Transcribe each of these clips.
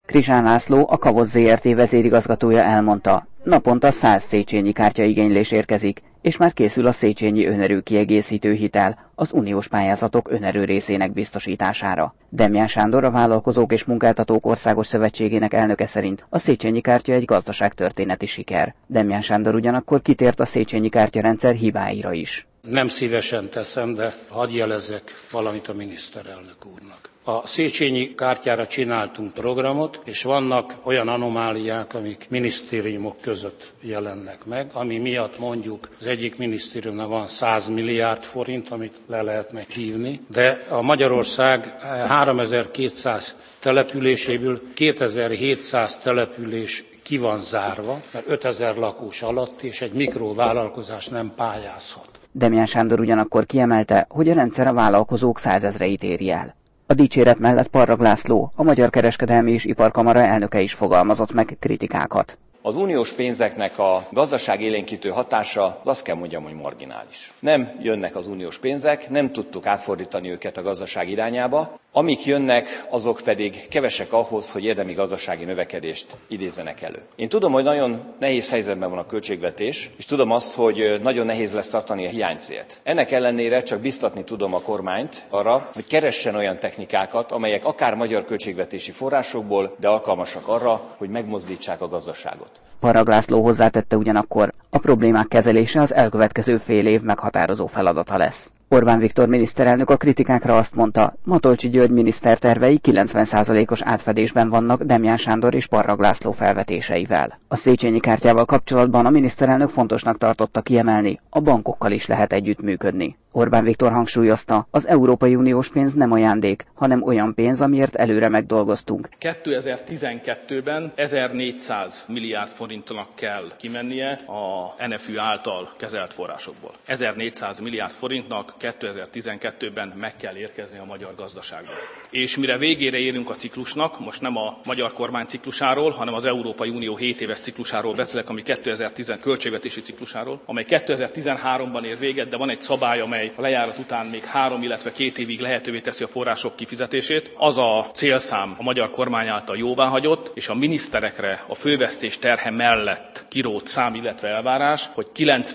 Krizsán László, a Kavoz Zrt. Vezérigazgatója elmondta, naponta 100 Széchenyi kártyaigénylés érkezik, és már készül a Széchenyi önerő kiegészítő hitel az uniós pályázatok önerő részének biztosítására. Demján Sándor, a Vállalkozók és Munkáltatók Országos Szövetségének elnöke szerint a Széchenyi kártya egy gazdaságtörténeti siker. Demján Sándor ugyanakkor kitért a Széchenyi kártyarendszer hibáira is. Nem szívesen teszem, de hadd jelezzek valamit a miniszterelnök úrnak. A Széchenyi kártyára csináltunk programot, és vannak olyan anomáliák, amik minisztériumok között jelennek meg, ami miatt mondjuk az egyik minisztériumnak van 100 milliárd forint, amit le lehetne hívni, de a Magyarország 3200 településéből 2700 település ki van zárva, mert 5000 lakós alatt és egy mikrovállalkozás nem pályázhat. Demján Sándor ugyanakkor kiemelte, hogy a rendszer a vállalkozók 100 000-eit éri el. A dicséret mellett Parrag László, a Magyar Kereskedelmi és Iparkamara elnöke is fogalmazott meg kritikákat. Az uniós pénzeknek a gazdaságélénkítő hatása, azt kell mondjam, hogy marginális. Nem jönnek az uniós pénzek, nem tudtuk átfordítani őket a gazdaság irányába, amik jönnek, azok pedig kevesek ahhoz, hogy érdemi gazdasági növekedést idézzenek elő. Én tudom, hogy nagyon nehéz helyzetben van a költségvetés, és tudom azt, hogy nagyon nehéz lesz tartani a hiánycélt. Ennek ellenére csak biztatni tudom a kormányt arra, hogy keressen olyan technikákat, amelyek akár magyar költségvetési forrásokból, de alkalmasak arra, hogy megmozdítsák a gazdaságot. Parrag László hozzátette ugyanakkor, a problémák kezelése az elkövetkező fél év meghatározó feladata lesz. Orbán Viktor miniszterelnök a kritikákra azt mondta, Matolcsy György miniszter tervei 90%-os átfedésben vannak Demján Sándor és Parrag László felvetéseivel. A Széchenyi kártyával kapcsolatban a miniszterelnök fontosnak tartotta kiemelni, a bankokkal is lehet együttműködni. Orbán Viktor hangsúlyozta, az Európai Uniós pénz nem ajándék, hanem olyan pénz, amiért előre megdolgoztunk. 2012-ben 1400 milliárd forintnak kell kimennie a NFÜ által kezelt forrásokból. 1400 milliárd forintnak 2012-ben meg kell érkezni a magyar gazdaságba. És mire végére érünk a ciklusnak, most nem a magyar kormány ciklusáról, hanem az Európai Unió 7 éves ciklusáról beszélek, ami 2010 költségvetési ciklusáról, amely 2013-ban ér véget, de van egy szabály, amely a lejárat után még 3, illetve 2 évig lehetővé teszi a források kifizetését. Az a célszám a magyar kormány által jóváhagyott, és a miniszterekre a fővesztés terhe mellett kirót szám, illetve elvárás, hogy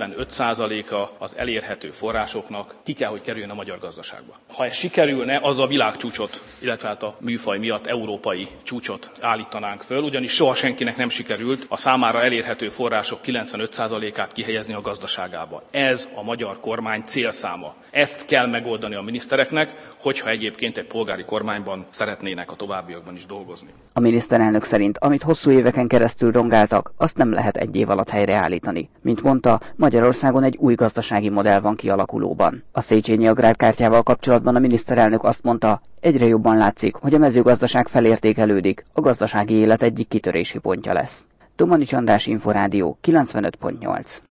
95%-a az elérhető forrásoknak ki kell, hogy kerüljön a magyar gazdaságba. Ha ez sikerülne, az a világcsúcsot, illetve hát a műfaj miatt európai csúcsot állítanánk föl, ugyanis soha senkinek nem sikerült a számára elérhető források 95%-át kihelyezni a gazdaságába. Ez a magyar kormány célszáma. Ezt kell megoldani a minisztereknek, hogyha egyébként egy polgári kormányban szeretnének a továbbiakban is dolgozni. A miniszterelnök szerint, amit hosszú éveken keresztül rongáltak, azt nem lehet egy év alatt helyreállítani. Mint mondta, Magyarországon egy új gazdasági modell van kialakulóban. A Széchenyi agrárkártyával kapcsolatban a miniszterelnök azt mondta, egyre jobban látszik, hogy a mezőgazdaság felértékelődik, a gazdasági élet egyik kitörési pontja lesz. Domanics András, Inforádió 95.8.